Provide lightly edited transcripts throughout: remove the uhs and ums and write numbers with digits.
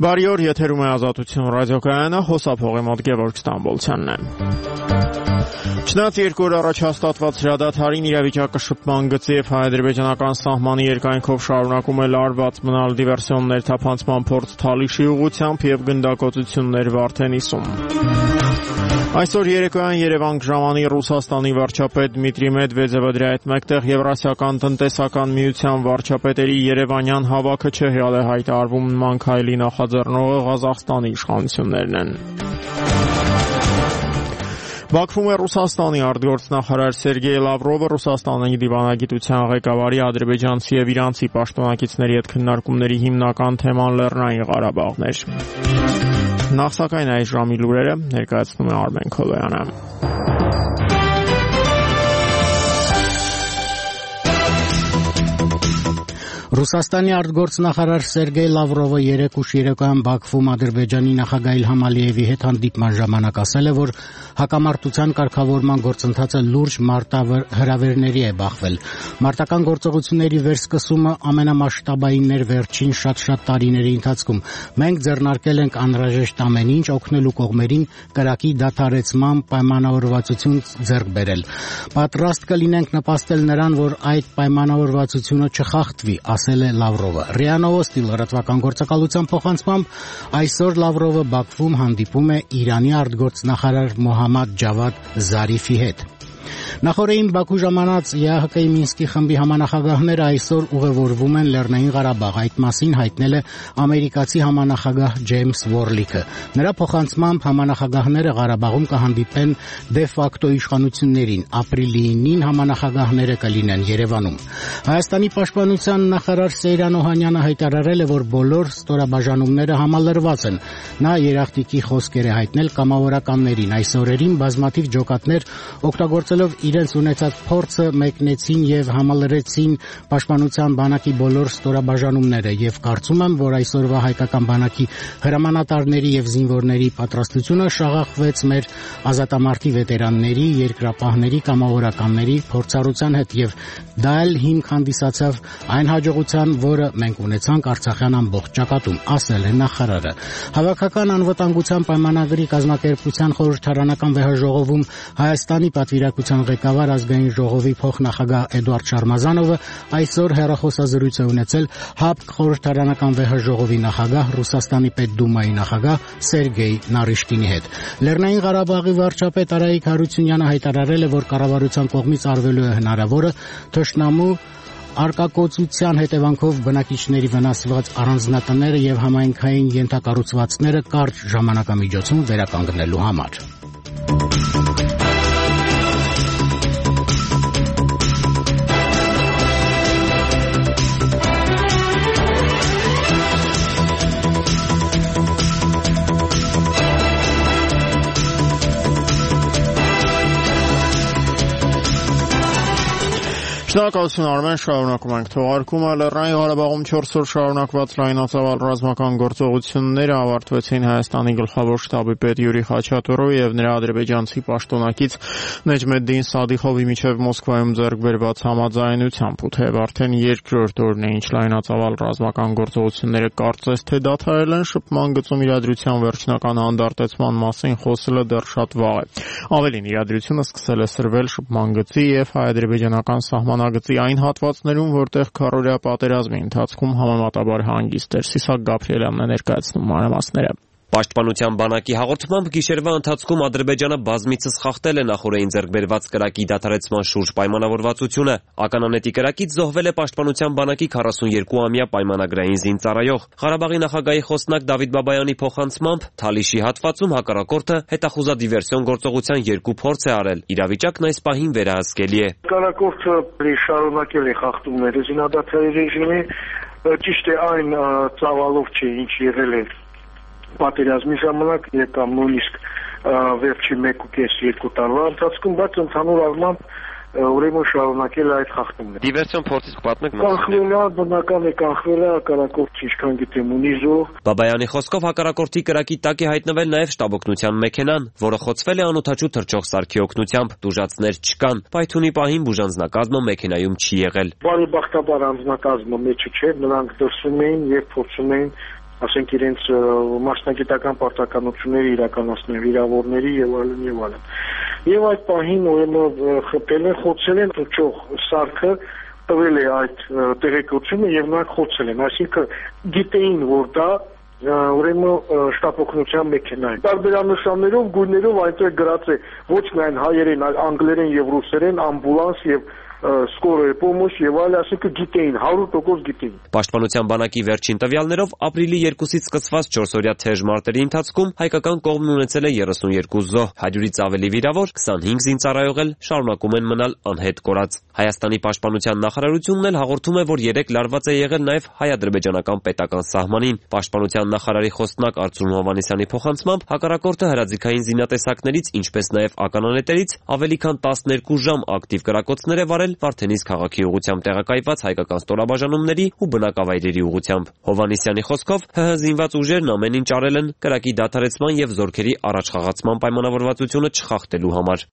Բարի օր, եթերում է Ազատություն ռադիոկայանը, խոսափողի մոտ Գևորգ Ստամբոլցյանն է։ Չնայած 2 օր առաջ հաստատված հրադադարին իրավիճակը շփման գծի եւ հայ-ադրբեջանական սահմանի երկայնքով շարունակում է լարված մնալ դիվերսիոններ թափանցման փորձ Թալիշի ուղղությամբ եւ գնդակոծություններ Վարդենիսում։ Այսօր երեկոյան Երևան ժամանի Ռուսաստանի վարչապետ Դմիտրի Մեդվեդևը դրա հետ մեկտեղ Եվրասիական տնտեսական միության վարչապետերի երևանյան հավաքը չհյալ է հայտարարվում նման քայլի նախաձեռնողը Ղազախստանի իշխանություններն են։ Բաքվում է Ռուսաստանի արտգործնախարար Սերգեյ Լավրովը Ռուսաստանի դիվանագիտության ղեկավարի ադրբեջանցի եւ իրանցի պաշտոնակիցների հետ քննարկումների հիմնական թեման Լեռնային Ղարաբաղն էր։ Նախ սակայն այս ժամի լուրերը ներկայացնում է Արմեն Քոլոյանը։ Ռուսաստանի արտգործնախարար Սերգեյ Լավրովը երեկ ուշ երեկոյան Բաքվում Ադրբեջանի նախագահ Իլհամ Ալիևի հետ հանդիպման ժամանակ ասել է, որ հակամարտության կարգավորման գործընթացը լուրջ մարտահրավերների է բախվել։ Մարտական գործողությունների վերսկսումը ամենամասշտաբայինն էր վերջին շատ տարիների ընթացքում։ Մենք ձեռնարկել ենք անհրաժեշտ ամեն ինչ օգնելու կողմերին կրակի դադարեցման պայմանավորվածություն ձեռք բերել։ Պատրաստ կլինենք նպաստել նրան, որ այդ պայմանավորվածությունը չխախտվի, ասել է Լավրովը։ ՌԻԱ Նովոստի լրատվական գործակալության փոխանցմամբ այսօր Լավրովը Բաքվում հանդիպում է Իրանի արտգործնախարար Մոհամմադ Ջավադ Զարիֆի հետ։ Նախորդին Բաքու ժամանած ԵԱՀԿ-ի Մինսկի խմբի համանախագահները այսօր ուղևորվում են Լեռնային Ղարաբաղ, այդ մասին հայտնել է ամերիկացի համանախագահ Ջեյմս Վորլիքը։ Նրա փոխանցմամբ համանախագահները Ղարաբաղում կհանդիպեն դե ֆակտո իշխանություններին, ապրիլի 9-ին համանախագահները կլինեն Երևանում։ Հայաստանի պաշտպանության նախարար Սեյրան Օհանյանը հայտարարել է, որ բոլոր ստորաբաժանումները համալրված են։ Նա երախտիկի խոսքեր է հայտնել կամավորականներին։ Այս օրերին բազմաթիվ ջոկատներ օգտագործելով իրենց ունեցած փորձը մեկնեցին եւ համալրեցին պաշտպանության բանակի բոլոր ստորաբաժանումները եւ կարծում եմ, որ այսօրվա հայկական բանակի հրամանատարների եւ զինվորների պատրաստությունը շաղախվեց մեր ազատամարտի վետերանների, երկրապահների, կամավորականների փորձառության հետ եւ դա էլ հիմք հանդիսացավ այն հաջողության, որը մենք ունեցանք Արցախյան ամբողջ ճակատում, ասել է նախարարը։ Հավաքական անվտանգության պայմանագրի կազմակերպության խորհրդարանական վեհաժողովում Հայաստանի պատվիրակության ղեկավար ազգային ժողովի փոխնախագահ Էդուարդ Շարմազանովը այսօր հեռախոսազրույց է ունեցել ՀԱՊԿ խորհրդարանական վեհաժողովի նախագահ Ռուսաստանի Պետդումայի նախագահ Սերգեյ Նարիշկինի հետ։ Լեռնային Ղարաբաղի վարչապետ Արայիկ Հարությունյանը հայտարարել է, որ կառավարության կողմից արվելու է հնարավորը թշնամու արկակոծության հետևանքով բնակիչների վնասված առանձնատները եւ համայնքային ենթակառուցվածքները կարճ ժամանակամիջոցում վերականգնելու համար։ Շնորհակալություն Արմեն, շարունակում ենք թողարկումը։ Լեռնային Ղարաբաղում 4 օր շարունակված լայնածավալ ռազմական գործողությունները ավարտվեցին Հայաստանի գլխավոր շտաբի պետ Յուրի Խաչատուրովի եւ նրա ադրբեջանցի պաշտոնակից Նեջմեդդին Սադիխովի միջև Մոսկվայում ձեռք բերված համաձայնությամբ, ու թեև արդեն երկրորդ օրն է ինչ լայնածավալ ռազմական գործողությունները կարծես թե դադարել են, շփման գծում իրադրության վերջնական անդարտեցման մասին խոսելը դեռ շատ վաղ է։ Ավելին, իրադրությունը սկսել է սրվել շփման գծի եւ հայ-ադրբեջանական սահմանագծի այն հատվածներում, որտեղ քառօրյա պատերազմի ընթացքում համեմատաբար հանգիստ էր։ Սիսակ Գաբրիելյանն է ներկայացնում մանրամասները։ Պաշտպանության բանակի հաղորդմամբ գիշերվա ընթացքում Ադրբեջանը բազմիցս խախտել է նախորդին ձեռք բերված կրակի դադարեցման շուրջ պայմանավորվածությունը։ Ականանետի կրակից զոհվել է պաշտպանության բանակի 42-ամյա պայմանագրային զինծառայող։ Ղարաբաղի նախագահի խոսնակ Դավիթ Բաբայանի փոխանցմամբ Թալիշի հատվածում հակառակորդը հետախուզադիվերսիոն գործողության 2 փորձ է արել։ Իրավիճակն այս պահին վերահսկելի է։ Հակառակորդը շարունակել է խախտումները զինադադարի ռեժիմի, ճիշտ է այն ծավալով չէ, ինչ եղել է պատերազմի ժամանակ կամ նույնիսկ վերջի 1.5-2 տարվա ընթացքում, բայց ընդհանուր առմամբ ուրեմն շարունակել է այդ խախտումները։ Դիվերսիոն փորձից պատմեք մեզ։ Կանխվել է, բնական է կանխվել է, հակառակորդը ինչքան գիտեմ ունի զոհ։ Բաբայանի խոսքով հակառակորդի կրակի տակ է հայտնվել նաև շտաբօգնության մեքենան, որը խոցվել է անօդաչու թռչող սարքի օգնությամբ։ Տուժածներ չկան։ Պայթունի պահին բուժանձնակազմը մեքենայում չի եղել։ Բարեբախտաբար անձնակազմը մեջը չէ, նրանք դրսում էին եւ փորձում էին ասենք իրենց մասնագիտական պարտականությունները իրականացնեն վիրավորների եւ այլն եւ այլն։ Եվ այդ պահին ուրեմն խփել են, խոցել են ճոխ սարքը, տվել է այդ տեղեկությունը եւ նրանք խոցել են, այսինքն գիտեին, որ դա ուրեմն շտապօգնության մեքենա է։ Տարբերանշաններով, գույներով այնտեղ գրած է ոչ միայն հայերեն, այլ անգլերեն եւ ռուսերեն ամբուլանս եւ скорая помощь եւ այլ, ասենք գիտեին, 100% գիտեին։ Պաշտպանության բանակի վերջին տվյալներով ապրիլի 2-ից սկսված 4-օրյա թեժ մարտերի ընթացքում հայկական կողմն ունեցել է 32 զոհ, 100-ից ավելի վիրավոր, 25 զինծառայող էլ շարունակում են մնալ անհետ կորած։ Հայաստանի պաշտպանության նախարարությունն էլ հաղորդում է, որ 3 լարված է եղել նաև հայ-ադրբեջանական պետական սահմանին։ Պաշտպանության նախարարի խոսնակ Արծրուն Հովհաննիսյանի փոխանցմամբ հակառակորդը հրաձիգային զինատեսակներից, ինչպես նաև ականանետերից ավելի քան 12 ժամ ակտիվ կրակոցներ է վարել Վարդենիսկ քաղաքի ուղղությամբ տեղակայված հայկական ստորաբաժանումների ու բնակավայրերի ուղղությամբ։ Հովհաննիսյանի խոսքով ՀՀ զինված ուժերն ամեն ինչ արել են կրակի դադարեցման եւ զորքերի առաջխաղացման պայմանավորվածությունը չխախտելու համար։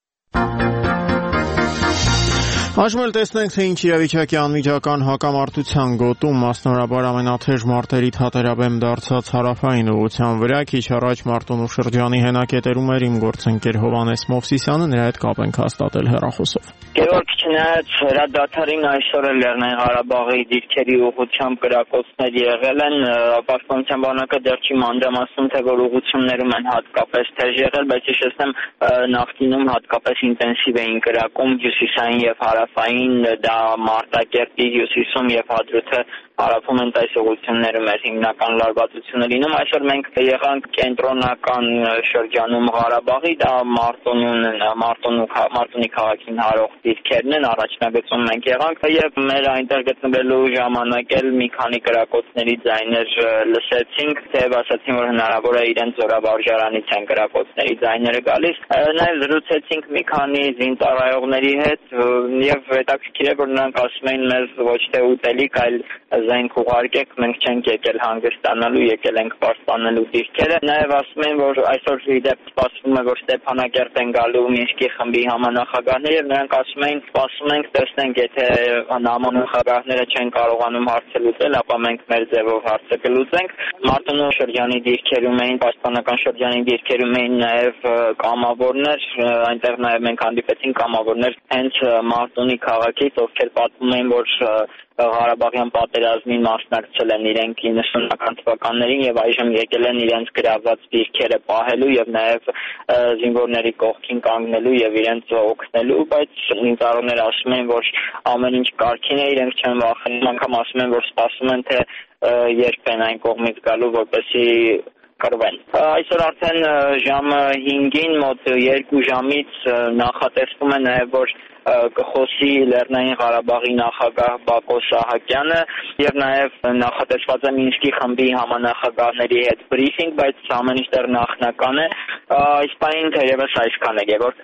Այժմ էլ տեսնենք, թե ինչ իրավիճակի անմիջական հակամարտության գոտում, մասնավորաբար ամենաթեժ մարտերի թատերաբեմ դարձած հարավային ուղղության վրա, քիչ առաջ Մարտունու շրջանի հենակետերում էր իմ գործընկեր Հովհաննես Մովսիսյանը, նրա հետ կապ ենք հաստատել հեռախոսով։ Գևորգ, չնայած հրադադարին այսօր էլ Լեռնային Ղարաբաղի դիրքերի ուղղությամբ կրակոցներ եղել են, պաշտպանության բանակը դեռ չի մանրամասնում, թե որ ուղղություններում են հատկապես թեժ եղել, բայց իհարկե նախկինում հատկապես ինտենսիվ էին կրակում հյուսիսային եւ հարավային, դա Մարտակերտի հյուսիսում եւ Հադրութը հարավում են այս ուղղություններում էր հիմնական լարվածությունը լինում։ Այսօր մենք եղանք կենտրոնական շրջանում Ղարաբաղի, դա Մարտունի քաղաքին հարող դիրքերն են, առաջնագծում մենք եղանք եւ մեր այնտեղ գտնվելու ժամանակ էլ մի քանի կրակոցների ձայներ լսեցինք, թեև ասացին, որ հնարավոր է իրենց զորավարժարանից են կրակոցների ձայները գալիս։ Նաեւ զրուցեցինք մի քանի զինծառայողների հետ եւ հետաքրքիր է, որ նրանք ասում էին մեզ ոչ թե ուտելիք, այլ զենք ուղարկեք, մենք չենք եկել հանգստանալու, եկել ենք պաշտպանելու դիրքերը։ Նաև ասում են, որ այսօր իդեպ սպասվում է, որ Ստեփանակերտ են գալու Մինսկի խմբի համանախագահները, եւ նրանք ասում էին, սպասում ենք, տեսնենք, եթե համանախագահները չեն կարողանում հարցը լուծել, ապա մենք մեր ձևով հարցը կլուծենք։ Մարտունու շրջանի դիրքերում էին, պաշտպանական շրջանի դիրքերում էին նաև կամավորներ, այնտեղ նաև մենք հանդիպեցինք կամավորներ հենց Մարտունի քաղաքից, ովքեր պատմում էին, որ Ղարաբաղյան պատերազմին մասնակցել են իրենք 90-ական թվականներին եւ այժմ եկել են իրենց գրաված դիրքերը պահելու եւ նաեւ զինվորների կողքին կանգնելու եւ իրենց օգնելու, բայց զինծառայողները ասում են, որ ամեն ինչ կարգին է, իրենք չեն վախենում, անգամ ասում են, որ սպասում են, թե երբ են այն կողմից գալու, որպեսզի կրվեն։ Այսօր արդեն ժամը 5-ին մոտ 2 ժամից նախատեսվում է նաև, որ կխոսի Լեռնային Ղարաբաղի նախագահ Բակո Սահակյանը եւ նաեւ նախատեսված է Մինսկի խմբի համանախագահների հետ բրիֆինգ, բայց ամեն ինչ դեռ նախնական է։ Այս պահին թերևս այսքան է, Գևորգ։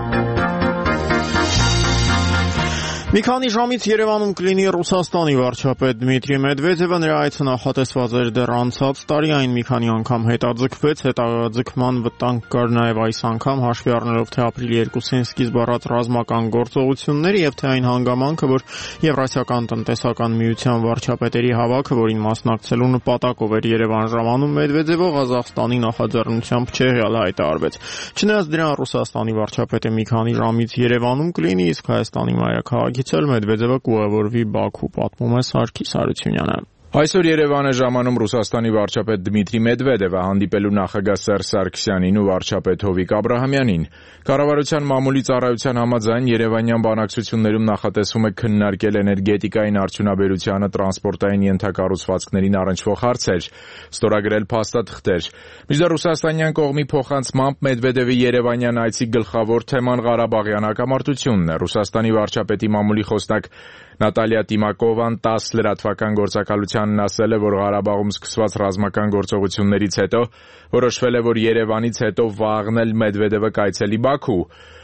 Մի քանի ժամից Երևանում կլինի Ռուսաստանի վարչապետ Դմիտրի Մեդվեդևը, նրա այցը նախատեսված էր դեռ անցած տարի, այն մի քանի անգամ հետաձգվեց, հետաձգման վտանգ կար նաև այս անգամ, հաշվի առնելով թե ապրիլի 2-ին սկիզբ առած ռազմական գործողությունները եւ թե այն հանգամանքը, որ Եվրասիական տնտեսական միության վարչապետերի հավաքը, որին մասնակցելու նպատակով էր Երևան ժամանում, Մեդվեդևը Ղազախստանի նախաձեռնությամբ չեղյալ հայտարարվեց։ Չնայած դրան Ռուսաստանի վարչապետը մի քանի ժամից Երևանում կլինի, իսկ Հայաստանի մայրաքաղաքի Մեդվեդևը կուղևորվի Բաքու, պատմում է Սարգիս Հարությունյանը։ Այսօր Երևան է ժամանում Ռուսաստանի վարչապետ Դմիտրի Մեդվեդևը, հանդիպելու նախագահ Սերժ Սարգսյանին ու վարչապետ Հովիկ Աբրահամյանին։ Կառավարության մամուլի ծառայության համաձայն Երևանյան բանակցություններում նախատեսվում է քննարկել էներգետիկային արդյունաբերությանը, տրանսպորտային ենթակառուցվածքներին առնչվող հարցեր, ստորագրել փաստաթղթեր։ Մինչդեռ ռուսաստանյան կողմի փոխանցմամբ Մեդվեդևի երևանյան այցի գլխավոր թեման Ղարաբաղյան հակամարտությունն է։ Ռուսաստանի վարչապետի մամուլի խոսնակ Նատալիա Տիմակովան 10 լրատվական գործակալությանն ասել է, որ Ղարաբաղում սկսված ռազմական գործողություններից հետո որոշվել է, որ Երևանից հետո վաղն էլ Մեդվեդևը կայցելի Բաքու։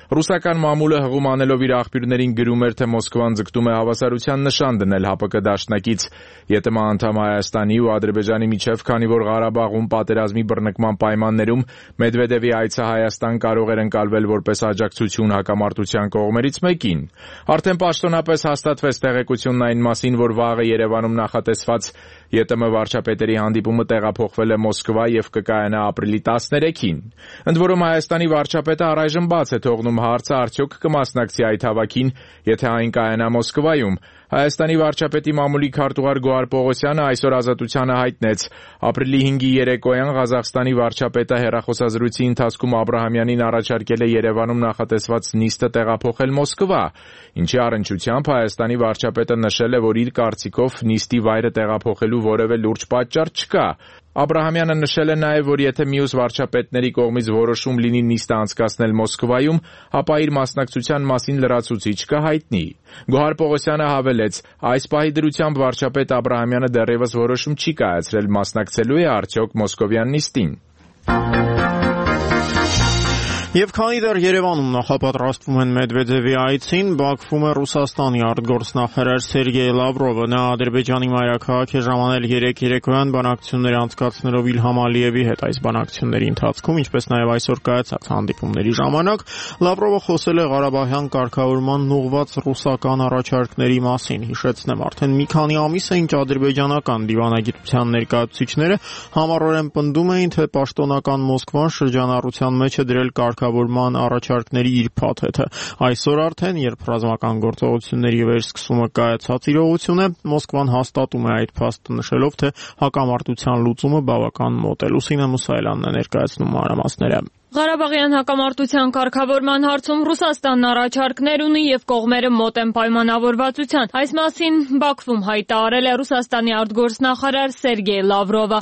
Ռուսական մամուլը հղում անելով իր աղբյուրներին գրում էր, թե Մոսկվան ձգտում է հավասարության նշան դնել ՀԱՊԿ դաշնակից ԵՏՄ անդամ Հայաստանի ու Ադրբեջանի միջև, քանի որ Ղարաբաղում պատերազմի բռնկման պայմաններում Մեդվեդևի այցը Հայաստան կարող էր ընկալվել որպես աջակցություն հակամարտության կողմերից մեկին։ Արդեն պաշտոնապես հաստատվեց տեղեկությունն այն մասին, որ վաղը Երևանում նախատեսված ԵՏՄ վարչապետերի հանդիպումը տեղափոխվել է Մոսկվա եւ կկայանա ապրիլի 13-ին։ Ընդ որում Հայաստանի վարչապետը առայժմ բաց է թողնում հարցը արդյոք կմասնակցի այդ հավաքին, եթե այն կայանա Մոսկվայում։ Հայաստանի վարչապետի մամուլի քարտուղար Գոհար Պողոսյանը այսօր Ազատությանը հայտնեց. ապրիլի 5-ի երեկոյան Ղազախստանի վարչապետը հեռախոսազրույցի ընթացքում Աբրահամյանին առաջարկել է Երևանում նախատեսված նիստը տեղափոխել Մոսկվա, ինչի առնչությամբ Հայաստանի վարչապետը նշել է, որ իր կարծիքով նիստի վայրը տեղափոխելու որևէ լուրջ պատճառ չկա։ Աբրահամյանը նշել է նաև, որ եթե մյուս վարչապետների կողմից որոշում լինի նիստը անցկացնել Մոսկվայում, ապա իր մասնակցության մասին լրացուցիչ կհայտնի։ Գոհար Պողոսյանը հավելեց. այս պահի դրությամբ վարչապետ Աբրահամյանը դեռևս որոշում չի կայացրել մասնակցելու է արդյոք Մոսկովյան նիստին։ Եվ քանի դեռ Երևանում նախապատրաստվում են Մեդվեդևի այցին, Բաքվում է Ռուսաստանի արտգործնախարար Սերգեյ Լավրովը։ Նա Ադրբեջանի մայրաքաղաք է ժամանել 3 երեկոյան բանակցություններ անցկացնելով Իլհամ Ալիևի հետ։ Այս բանակցությունների ընթացքում, ինչպես նաև այսօր կայացած հանդիպումների ժամանակ, Լավրովը խոսել է Ղարաբաղյան կարգավորման ուղղված ռուսական առաջարկների մասին։ Հիշեցնեմ, արդեն մի քանի ամիս է, ինչ ադրբեջանական դիվանագիտության ներկայացուցիչները համառորեն պնդում էին, թե պաշտոնական Մոսկվան շրջանառության մեջ է դրել կարգավորման առաջարկների իր փաթեթը։ Այսօր արդեն, երբ ռազմական գործողությունների վերսկսումը կայացած իրողություն է, Մոսկվան հաստատում է այդ փաստը, նշելով, թե հակամարտության լուծումը բավական մոտ է։ Լուսինե Մուսայելյանն է ներկայացնում մանրամասները։ Ղարաբաղյան հակամարտության կարգավորման հարցում Ռուսաստանն առաջարկներ ունի եւ կողմերը մոտ են պայմանավորվածության։ Այս մասին Բաքվում հայտարարել է Ռուսաստանի արտգործնախարար Սերգեյ Լավրովը։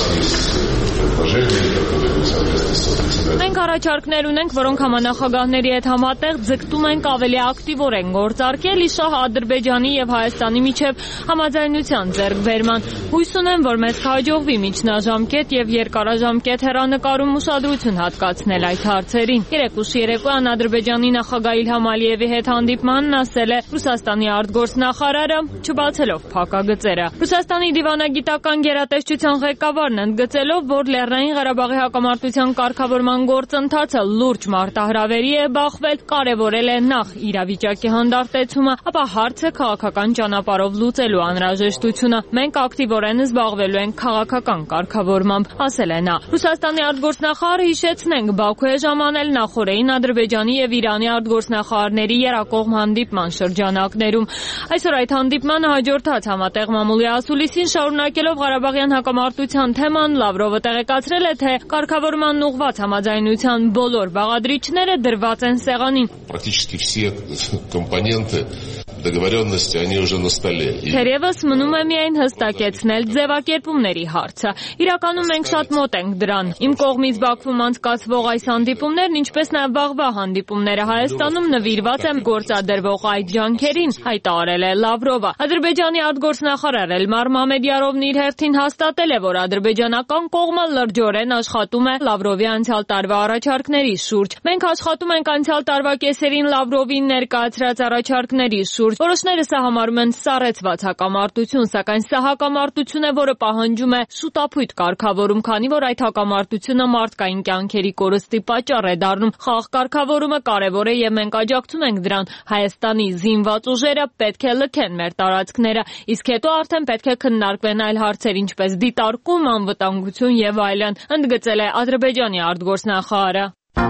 Մենք առաջարկներ ունենք, որոնք համանախագահների հետ համատեղ ձգտում ենք ավելի ակտիվորեն գործարկել իշահ Ադրբեջանի եւ Հայաստանի միջև համաձայնության ձեռքբերման։ Հույս ունեմ, որ մեզ կհաջողվի միջնաժամկետ եւ երկարաժամկետ հեռանկարում ուշադրություն հատկացնել այդ հարցերին։ Երեկոյան Ադրբեջանի նախագահ Իլհամ Ալիևի հետ հանդիպմանն ասել է Ռուսաստանի արտգործնախարարը, չբացելով փակագծերը։ Ռուսաստանի դիվանագիտական գերատեսչության ղեկավարն ընդգծելով, որ Լեռնային Ղարաբաղի հակամարտության կարգավորման գործընթացը լուրջ մարտահրավերի է բախվել, կարևորել է նախ իրավիճակի հանդարտեցումը, ապա հարցը քաղաքական ճանապարհով լուծելու անհրաժեշտությունը։ Մենք ակտիվորեն զբաղվելու ենք քաղաքական կարգավորմամբ, ասել է նա։ Ռուսաստանի արտգործնախարարը հիշեցնենք, Բաքու է ժամանել նախորդին Ադրբեջանի եւ Իրանի արտգործնախարարների երակողմ հանդիպման շրջանակներում։ Այսօր այդ հանդիպմանը հաջորդած համատեղ մամուլի ասուլիսին շարունակելով Ղարաբաղյան հակամարտության թեման, Լավրովը տեղեկացրել է, թե կարգավորման ուղղված համաձայնության բոլոր բաղադրիչները դրված են սեղանին։ Практически все компоненты договоренности, они уже на столе. Թերևս մնում է միայն հստակեցնել ձևակերպումների հարցը։ Իրականում մենք շատ մոտ ենք դրան։ Իմ կողմից Բաքվում անցկացվող այս հանդիպումներն, ինչպես նաև վաղվա հանդիպումները Հայաստանում նվիրված են գործադրվող այդ ջանքերին, հայտարարել է Լավրովը։ Ադրբեջանի արտգործնախարար Էլմար Մամեդյարովն իր հերթին հաստատել է, որ ադրբեջանական կողմը լրջորեն աշխատում է Լավրովի անցյալ տարվա առաջարկների շուրջ։ Մենք աշխատում ենք անցյալ տարվա կեսերին Լավրովին ներկայացրած առաջարկների շուրջ։ Որոշները սա համարում են սառեցված հակամարտություն, սակայն սա հակամարտություն է, որը պահանջում է շուտափույթ կարգավորում, քանի որ այդ հակամարտությունը մարդկային կյանքերի կորստի պատճառ է դառնում։ Խաղ կարգավորումը կարևոր է եւ մենք աջակցում ենք դրան։ Հայաստանի զինված ուժերը պետք է լքեն մեր տարածքները, իսկ հետո արդեն պետք է քննարկվեն այլ հարցեր, ինչպես դիտարկում, անվտանգություն եւ այլն, ընդգծել է Ադրբեջանի արտգործնախարարը։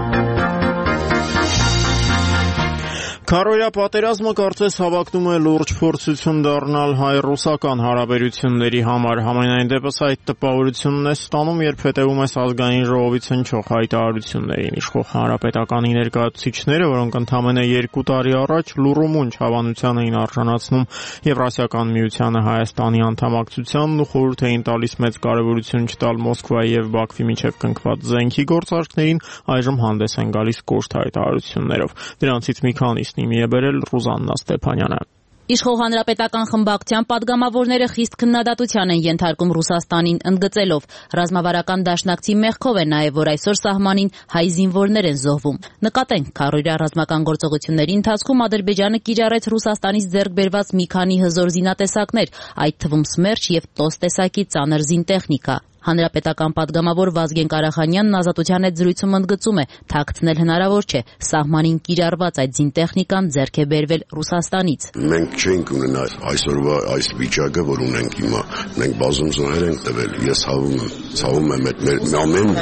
Քարոյա պատերազմը կարծես հավակնում է լուրջ փորձություն դառնալ հայ-ռուսական հարաբերությունների համար։ Համենայն դեպս այդ տպավորությունն է ստանում, երբ հետևում ես ազգային ժողովից հնչող հայտարարություններին։ Իշխող հանրապետականի ներկայացուցիչները, որոնք ընդամենը 2 տարի առաջ լուռումունջ հավանության էին արժանացնում Եվրասիական միությանը Հայաստանի անդամակցությանն ու խորհուրդ էին տալիս մեծ կարևորություն չտալ Մոսկվայի եւ Բաքվի միջև կնքված զենքի գործարքներին, այժմ հանդես են գալիս կոշտ հայտարարություններով։ Դրանցից մի քանիսն իմի է բերել Ռուզաննա Ստեփանյանը։ Իշխող հանրապետական խմբակցության падգամավորները խիստ քննադատության են ենթարկում Ռուսաստանին, ընդգծելով ռազմավարական դաշնակցի մեղքով է նաև, որ այսօր սահմանին հայ զինվորներ են զոհվում։ Նկատենք, քառօրյա ռազմական գործողությունների ընթացքում Ադրբեջանը կիրառեց Ռուսաստանից ձեռք բերված մի քանի հզոր զինատեսակներ, այդ թվում Սմերչ եւ Տոս տեսակի ծանր զինտեխնիկա։ Հանրապետական падգամավոր Վազգեն Կարախանյանն Ազատության հետ զրույցում ընդգծում է, թաքցնել հնարավոր չէ, սահմանին կիրառված այդ զինտեխնիկան ձեռք է բերվել Ռուսաստանից։ Մենք չենք ունենա այսօրվա այս վիճակը, որ ունենք հիմա, մենք բազում զոհեր ենք տվել, ես ցավում եմ մեր ամեն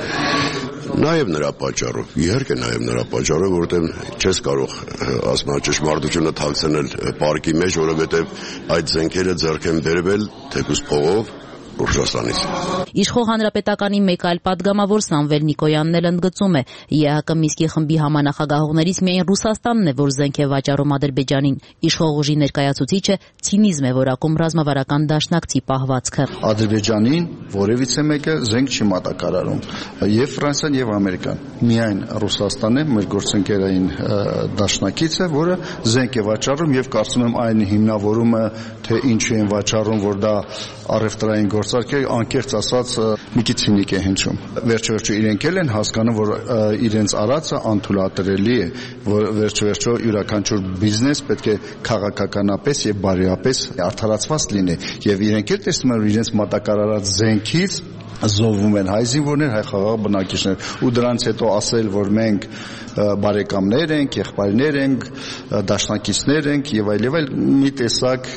Նաև նրա պատճառով, իհարկե նաև նրա պատճառով, որովհետև չես կարող ասում ճշմարտությունը թաքցնել պարկի մեջ, որովհետև այդ զենքերը ձեռք են բերվել թեկուզ փողով Ռուսաստանից։ Իշխող հանրապետականի մեկ այլ падգամավոր Սամվել Նիկոյանն էլ ընդգծում է, ԵԱՀԿ Միսկի խմբի համանախագահողներից միայն Ռուսաստանն է, որ զենք է վաճառում Ադրբեջանին։ Իշխող ուժի ներկայացուցիչը ցինիզմ է որակում ռազմավարական դաշնակցի պահվածքը։ Ադրբեջանին որևիցե մեկը զենք չի մատակարարում, եւ Ֆրանսիան եւ Ամերիկան։ Միայն Ռուսաստանն է մեր գործընկերային դաշնակիցը, որը զենք է վաճառում եւ կարծում եմ այն հիմնավորումը, թե ինչու են վաճառում, որ դա առևտրային գործարք է, անկեղծ ասած մի քիչ ցինիկ է հնչում։ Վերջո իրենք էլ են հասկանում, որ իրենց արածը անթույլատրելի է, որ վերջո յուրաքանչյուր բիզնես պետք է քաղաքականապես եւ բարոյապես արդարացված լինի, եւ իրենք էլ տեսնում են, որ իրենց մատակարարած զենքից զոհվում են հայ զինվորներ, հայ խաղաղ բնակիչներ, ու դրանց հետո ասել, որ մենք բարեկամներ ենք, եղբայրներ ենք, դաշնակիցներ ենք եւ այլ մի տեսակ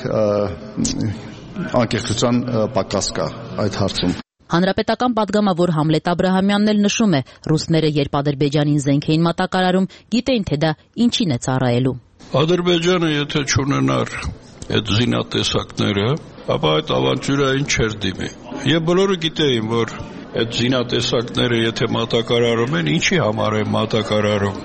անկեղծության պակաս կա այդ հարցում։ Հանրապետական падգամավոր Համլետ Աբրահամյանն էլ նշում է, ռուսները երբ Ադրբեջանին զենք էին մատակարարում, գիտեին, թե դա ինչին է ծառայելու։ Ադրբեջանը եթե չունենար այդ զինատեսակները, ապա այդ ավանտյուրային չէր դիմի։ Եվ բոլորը գիտեին, որ այդ զինատեսակները եթե մատակարարում են, ինչի համար են մատակարարում։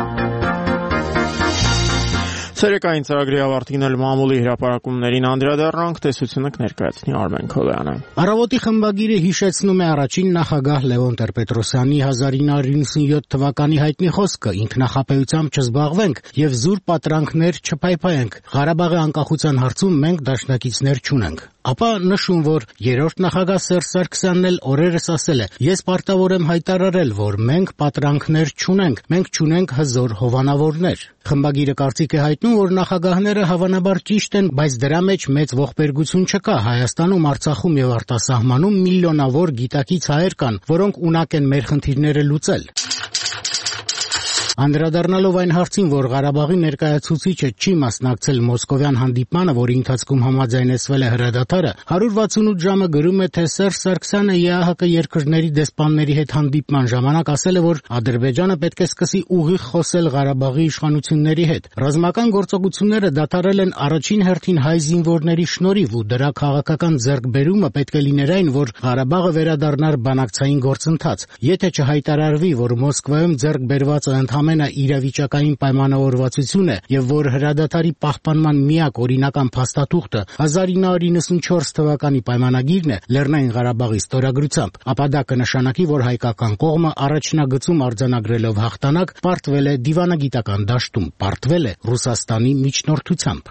Ցերեկային ծրագրի ավարտին էլ մամուլի հրապարակումներին անդրադառնանք, տեսությունը կներկայացնի Արմեն Քովյանը։ Առավոտի խմբագիրը հիշեցնում է առաջին նախագահ Լևոն Տեր-Պետրոսյանի 1997 թվականի հայտնի խոսքը՝ ինքնախապեյությամբ չզբաղվենք եւ զուր պատրանքներ չփայփայենք։ Ղարաբաղի անկախության հարցում մենք դաշնակիցներ չունենք։ Ապա նշում, որ երրորդ նախագահ Սերժ Սարգսյանն էլ օրերս ասել է. «Ես պարտավոր եմ հայտարարել, որ մենք պատրանքներ չունենք, մենք չունենք հզոր հովանավորներ»։ Խմբագիրը կարծիք է հայտնում, որ նախագահները հավանաբար ճիշտ են, բայց դրա մեջ մեծ ողբերգություն չկա։ Հայաստանում, Արցախում եւ արտասահմանում միլիոնավոր գիտակից հայեր կան, որոնք ունակ են մեր խնդիրները լուծել։ Անդրադառնալով այն հարցին, որ Ղարաբաղի ներկայացուցիչը չի մասնակցել մոսկովյան հանդիպմանը, որի ընթացքում համաձայնեցվել է հրադադարը, 168 ժամը գրում է, թե Սերժ Սարգսյանը ԵԱՀԿ երկրների դեսպանների հետ հանդիպման ժամանակ ասել է, որ Ադրբեջանը պետք է սկսի ուղիղ խոսել Ղարաբաղի իշխանությունների հետ։ Ռազմական գործողությունները դադարել են առաջին հերթին հայ զինվորների շնորհիվ, ու դրա քաղաքական ձեռքբերումը պետք է լիներ այն, որ Ղարաբաղը վերադառնար բանակցային գործընթաց։ Եթե չհայտարարվի, որ Մոսկվայում ձեռք բերվածը ամենը իրավիճակային պայմանավորվածություն է եւ որ հրադադարի պահպանման միակ օրինական փաստաթուղթը 1994 թվականի պայմանագիրն է Լեռնային Ղարաբաղի ստորագրությամբ, ապա դա կնշանակի, որ հայկական կողմը առաջնագծում արձանագրելով հաղթանակ պարտվել է դիվանագիտական դաշտում, պարտվել է Ռուսաստանի միջնորդությամբ։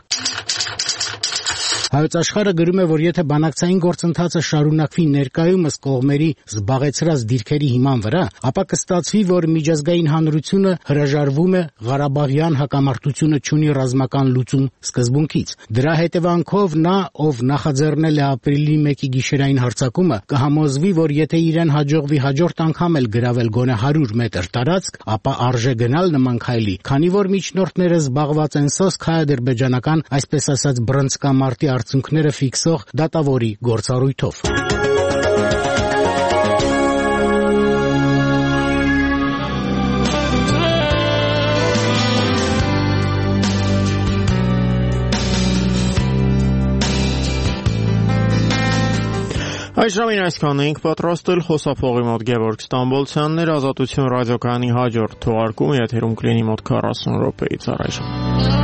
Հայոց աշխարհը գրում է, որ եթե բանակցային գործընթացը շարունակվի ներկայումս կողմերի զբաղեցրած դիրքերի հիման վրա, ապա կստացվի, որ միջազգային հանրությունը հրաժարվում է Ղարաբաղյան հակամարտությունը չունի ռազմական լուծում սկզբունքից։ Դրա հետևանքով նա, ով նախաձեռնել է ապրիլի 1-ի գիշերային հարձակումը, կհամոզվի, որ եթե իրեն հաջողվի հաջորդ անգամ էլ գրավել գոնե 100 մետր տարածք, ապա արժե գնալ նման քայլի, քանի որ միջնորդները զբաղված են սոսկ հայ-ադրբեջանական, այսպես ասած, բռնցքամարտի արդյունքները ֆիքսող դատավորի գործառույթով։ Այս ժամին այսքանն էինք պատրաստել, խոսափողի մոտ Գևորգ Ստամբոլցյանն էր, Ազատություն ռադիոկայանի հաջորդ թողարկումը եթերում կլինի մոտ 40 րոպեից առայժմ։